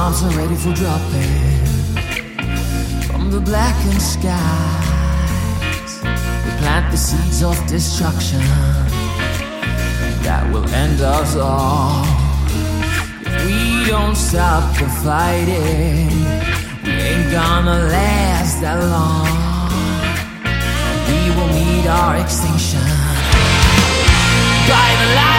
bombs are ready for dropping from the blackened skies. We plant the seeds of destruction that will end us all. If we don't stop the fighting, we ain't gonna last that long. We will meet our extinction by the light.